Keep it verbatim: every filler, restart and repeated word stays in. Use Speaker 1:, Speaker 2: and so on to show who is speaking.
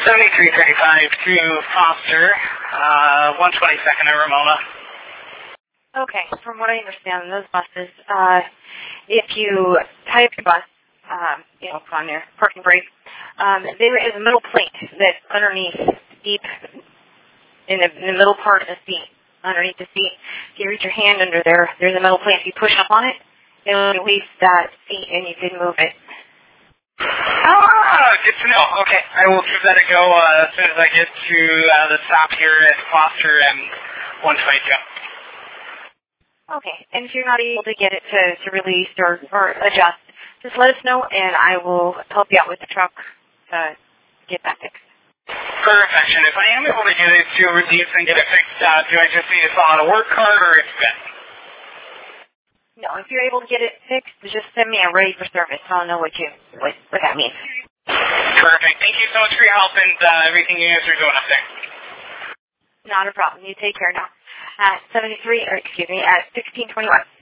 Speaker 1: seventy-three thirty-five to Foster, uh, one twenty-second at Ramona.
Speaker 2: Okay, from what I understand, those buses, uh, if you tie up your bus, um, you know, on your parking brake, um, there is a middle plate that's underneath, deep in the, in the middle part of the seat, underneath the seat. If you reach your hand under there, there's a metal plate. If you push up on it, it'll release that seat and you can move it.
Speaker 1: Ah, good to know. Okay, I will give that a go uh, as soon as I get to uh, the stop here at Foster and one twenty-two.
Speaker 2: Okay, and if you're not able to get it to, to release or, or adjust, just let us know and I will help you out with the truck to get that fixed.
Speaker 1: Perfection. If I am able to get it to release and get it fixed, uh, do I just need to fill out a work card or it's good?
Speaker 2: No, if you're able to get it fixed, just send me a ready for service. I'll know what you what, what that means.
Speaker 1: Perfect. Thank you so much for your help and uh, everything you guys are doing up there.
Speaker 2: Not a problem. You take care now. At seventy-three, or excuse me, at sixteen twenty-one.